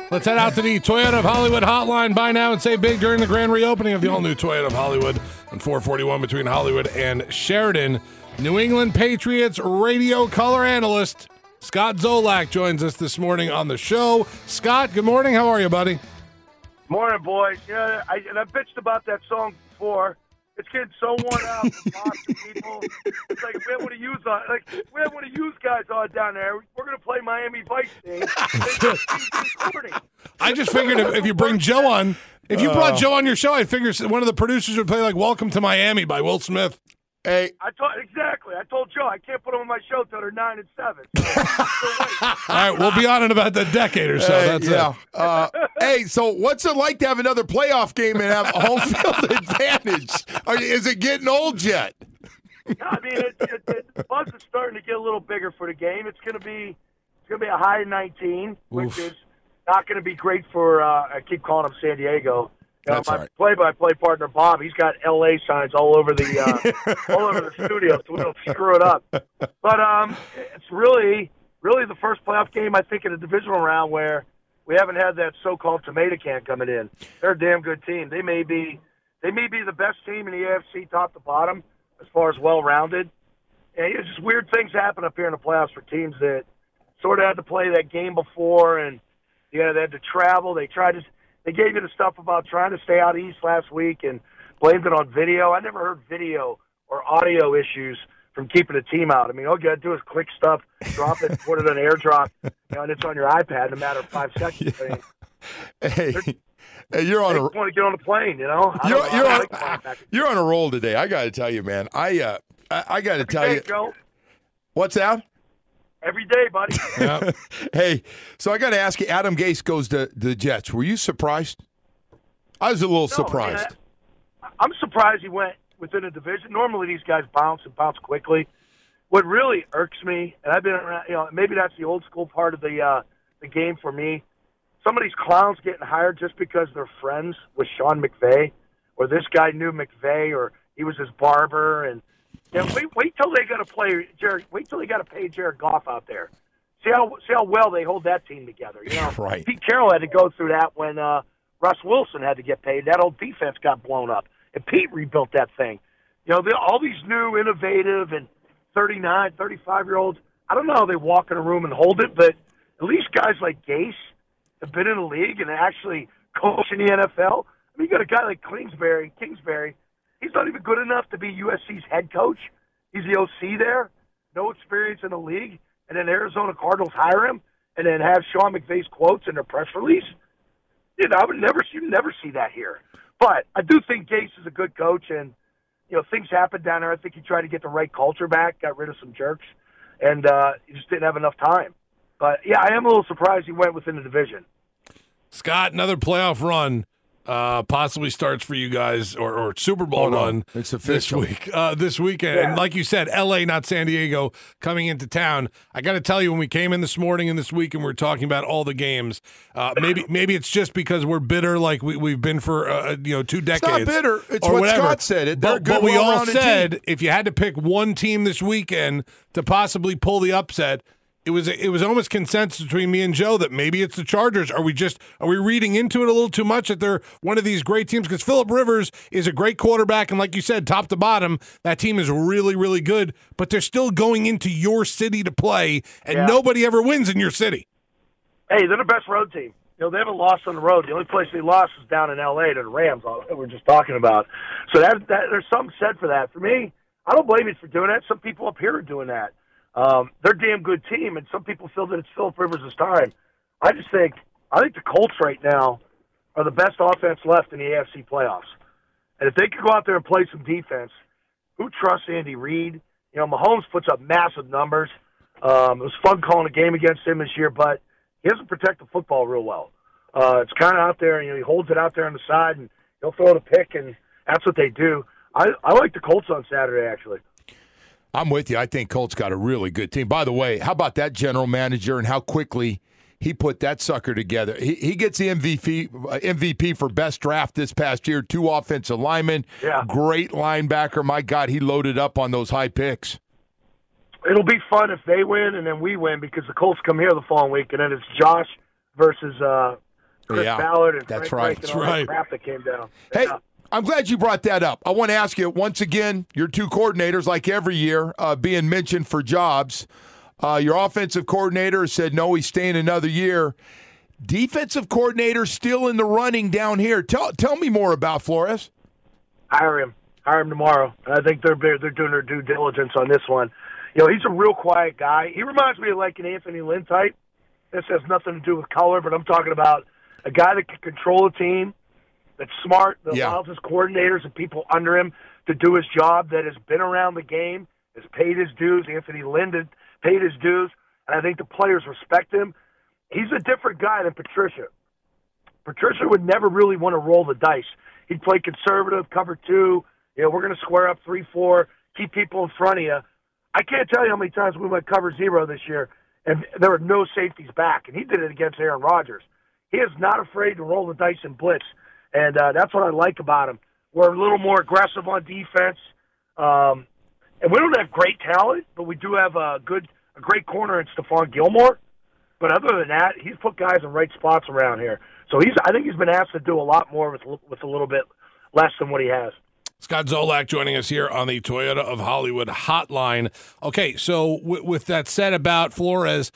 Let's head out to the Toyota of Hollywood hotline. Buy now and save big during the grand reopening of the all-new Toyota of Hollywood on 441 between Hollywood and Sheridan. New England Patriots radio color analyst Scott Zolak joins us this morning on the show. Scott, good morning. How are you, buddy? Morning, boys. Yeah, I bitched about that song before. It's getting so worn out from Boston people. It's like we have one of you guys on down there. We're gonna play Miami Vice team. I just figured if you bring Joe on, if you brought Joe on your show, I figured one of the producers would play like "Welcome to Miami" by Will Smith. Hey, I told Joe I can't put them on my show till they're 9 and 7. So all right, we'll be on in about a decade or so. That's it. Hey, so what's it like to have another playoff game and have a home field advantage? Is it getting old yet? I mean, the buzz is starting to get a little bigger for the game. It's going to be a high 19, which is not going to be great for. I keep calling him San Diego. That's my right. play-by-play partner Bob, he's got LA signs all over the studio, so we don't screw it up. But it's really the first playoff game I think in a divisional round where we haven't had that so-called tomato can coming in. They're a damn good team. They may be the best team in the AFC, top to bottom, as far as well-rounded. And it's just weird things happen up here in the playoffs for teams that sort of had to play that game before, and they had to travel. They gave you the stuff about trying to stay out east last week and blamed it on video. I never heard video or audio issues from keeping a team out. I mean, all you got to do is click stuff, drop it, put it on AirDrop, and it's on your iPad in a matter of 5 seconds. Hey, you're on want to get on the plane, You're on a roll today. I got to tell you, man. I got to tell you. Joe. What's that? Every day, buddy. Yeah. Hey, so I got to ask you, Adam Gase goes to the Jets. Were you surprised? I was a little surprised. I'm surprised he went within a division. Normally these guys bounce quickly. What really irks me, and I've been around, maybe that's the old school part of the game for me, some of these clowns getting hired just because they're friends with Sean McVay, or this guy knew McVay, or he was his barber, and wait till they got to play Jared. Wait till they got to pay Jared Goff out there. See how well they hold that team together. Right. Pete Carroll had to go through that when Russ Wilson had to get paid. That old defense got blown up, and Pete rebuilt that thing. All these new, innovative, and 39, 35-year-olds. I don't know how they walk in a room and hold it, but at least guys like Gase have been in the league and actually coach in the NFL. I mean, you got a guy like Kingsbury. He's not even good enough to be USC's head coach. He's the OC there, no experience in the league, and then Arizona Cardinals hire him and then have Sean McVay's quotes in their press release. You'd never see that here. But I do think Gase is a good coach, and things happen down there. I think he tried to get the right culture back, got rid of some jerks, and he just didn't have enough time. But, yeah, I am a little surprised he went within the division. Scott, another playoff run possibly starts for you guys, or Super Bowl run it's official. this weekend. Yeah. And like you said, L.A., not San Diego, coming into town. I got to tell you, when we came in this morning and this week and we were talking about all the games, maybe it's just because we're bitter like we've been for 2 decades. It's not bitter. It's or what whatever. Scott said. But we all said team. if you had to pick one team this weekend to possibly pull the upset, it was almost consensus between me and Joe that maybe it's the Chargers. Are we reading into it a little too much that they're one of these great teams? Because Phillip Rivers is a great quarterback, and like you said, top to bottom, that team is really, really good. But they're still going into your city to play, and nobody ever wins in your city. Hey, they're the best road team. They haven't lost on the road. The only place they lost is down in L.A. to the Rams, that we're just talking about. So that there's something said for that. For me, I don't blame you for doing that. Some people up here are doing that. They're a damn good team, and some people feel that it's Phillip Rivers' time. I think the Colts right now are the best offense left in the AFC playoffs. And if they could go out there and play some defense, who trusts Andy Reid? Mahomes puts up massive numbers. It was fun calling a game against him this year, but he doesn't protect the football real well. It's kind of out there, he holds it out there on the side, and he'll throw it a pick, and that's what they do. I like the Colts on Saturday, actually. I'm with you. I think Colts got a really good team. By the way, how about that general manager and how quickly he put that sucker together? He gets the MVP for best draft this past year, 2 offensive linemen, great linebacker. My God, he loaded up on those high picks. It'll be fun if they win and then we win because the Colts come here the following week, and then it's Josh versus Chris Yeah, Ballard and that's Frank right. Reich and That's all right. that crap that came down. Hey, Yeah. I'm glad you brought that up. I want to ask you, once again, your two coordinators, like every year, being mentioned for jobs. Your offensive coordinator said, no, he's staying another year. Defensive coordinator still in the running down here. Tell me more about Flores. Hire him tomorrow. And I think they're doing their due diligence on this one. You know, he's a real quiet guy. He reminds me of like an Anthony Lynn type. This has nothing to do with color, but I'm talking about a guy that can control a team, that's smart, that allows his coordinators and people under him to do his job, that has been around the game, has paid his dues. Anthony Lynn paid his dues, and I think the players respect him. He's a different guy than Patricia. Patricia would never really want to roll the dice. He'd play conservative, cover 2. You know, we're going to square up 3-4, keep people in front of you. I can't tell you how many times we went cover 0 this year, and there were no safeties back, and he did it against Aaron Rodgers. He is not afraid to roll the dice and blitz, and that's what I like about him. We're a little more aggressive on defense, and we don't have great talent, but we do have a great corner in Stephon Gilmore. But other than that, he's put guys in right spots around here. So I think he's been asked to do a lot more with a little bit less than what he has. Scott Zolak joining us here on the Toyota of Hollywood hotline. Okay, so with that said about Flores,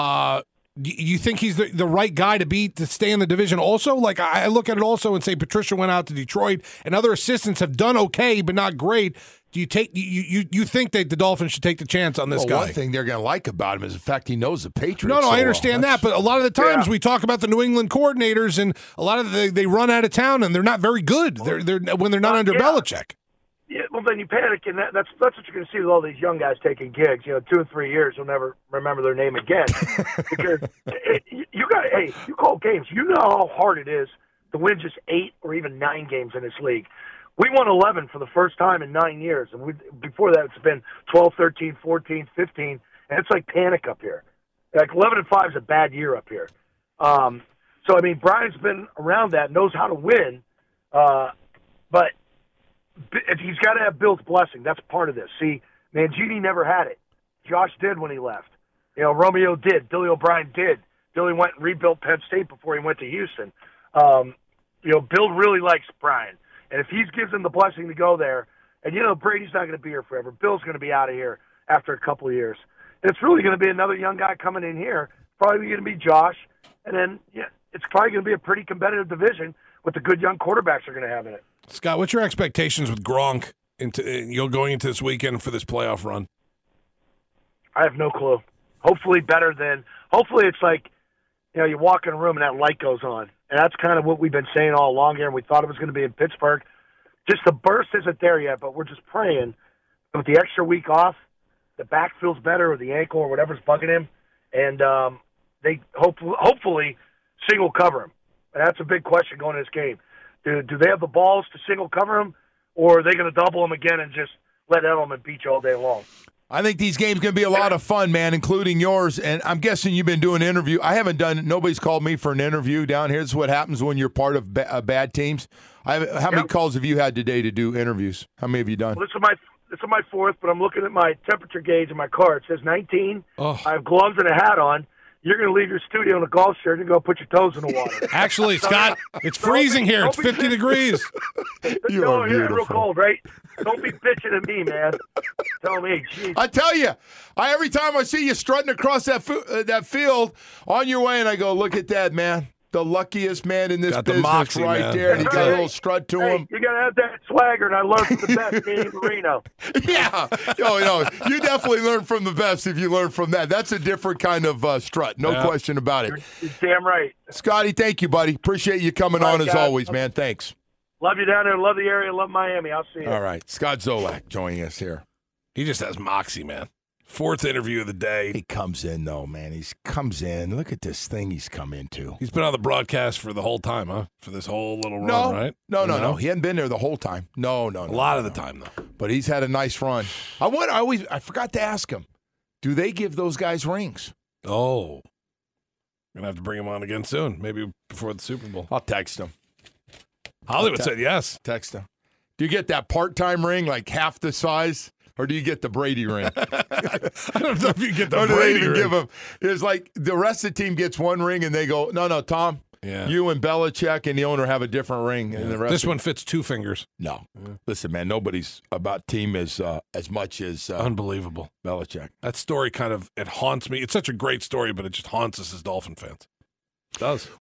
you think he's the right guy to stay in the division also? Like, I look at it also and say Patricia went out to Detroit and other assistants have done okay, but not great. Do you think that the Dolphins should take the chance on this guy? One thing they're going to like about him is the fact he knows the Patriots. No, so I understand that, but a lot of the times we talk about the New England coordinators, and a lot of they run out of town, and they're not very good. They're when they're not under Belichick. Yeah, well, then you panic, and that's what you're going to see with all these young guys taking gigs. You know, 2 or 3 years, you'll never remember their name again. Because you call games. You know how hard it is to win just 8 or even 9 games in this league. We won 11 for the first time in 9 years, and before that it's been 12, 13, 14, 15, and it's like panic up here. Like 11-5 is a bad year up here. So I mean, Brian's been around that, knows how to win, but he's got to have Bill's blessing. That's part of this. See, Mangini never had it. Josh did when he left. You know, Romeo did. Billy O'Brien did. Billy went and rebuilt Penn State before he went to Houston. You know, Bill really likes Brian. And if he gives him the blessing to go there, and, you know, Brady's not going to be here forever. Bill's going to be out of here after a couple of years. And it's really going to be another young guy coming in here. Probably going to be Josh. And then, it's probably going to be a pretty competitive division with the good young quarterbacks they're going to have in it. Scott, what's your expectations with Gronk going into this weekend for this playoff run? I have no clue. Hopefully it's like, you know, you walk in a room and that light goes on. And that's kind of what we've been saying all along here, and we thought it was going to be in Pittsburgh. Just the burst isn't there yet, but we're just praying with the extra week off, the back feels better or the ankle or whatever's bugging him, and they hopefully single cover him. And that's a big question going into this game. Do they have the balls to single cover him, or are they going to double him again and just let Edelman beat you all day long? I think these games going to be a lot of fun, man, including yours. And I'm guessing you've been doing an interview. I haven't done. Nobody's called me for an interview down here. This is what happens when you're part of bad teams. How many calls have you had today to do interviews? How many have you done? Well, this is my 4th, but I'm looking at my temperature gauge in my car. It says 19. Oh. I have gloves and a hat on. You're going to leave your studio in a golf shirt and go put your toes in the water. Actually, Scott, it's freezing here. It's 50 degrees. You are here, beautiful. real cold, right? Don't be bitching at me, man. Tell me, geez. I tell you, every time I see you strutting across that field on your way, and I go, look at that, man. The luckiest man in this Got the business moxie, right man. there. And he got a Hey, little strut to him. You got to have that swagger, and I learned from the best, Danny Marino. Yeah. You definitely learn from the best if you learn from that. That's a different kind of strut. No question about it. You're damn right. Scotty, thank you, buddy. Appreciate you coming on as guys. always, man. Thanks. Love you down there. Love the area. Love Miami. I'll see you. All right. Scott Zolak joining us here. He just has moxie, man. 4th interview of the day. He comes in, though, man. He comes in. Look at this thing he's come into. He's been on the broadcast for the whole time, huh? For this whole little run, right? No. He hadn't been there the whole time. No. A lot of the time, though. But he's had a nice run. I forgot to ask him, do they give those guys rings? Oh. Going to have to bring him on again soon, maybe before the Super Bowl. I'll text him. Hollywood said yes. Text him. Do you get that part-time ring, like half the size? Or do you get the Brady ring? I don't know if you get the or do Brady they even ring. give him? It's like the rest of the team gets one ring, and they go, no, Tom, Yeah. You and Belichick and the owner have a different ring. And the rest This of one fits 2 fingers. No. Listen, man, nobody's about team as much as Unbelievable. Belichick. That story it haunts me. It's such a great story, but it just haunts us as Dolphin fans. It does.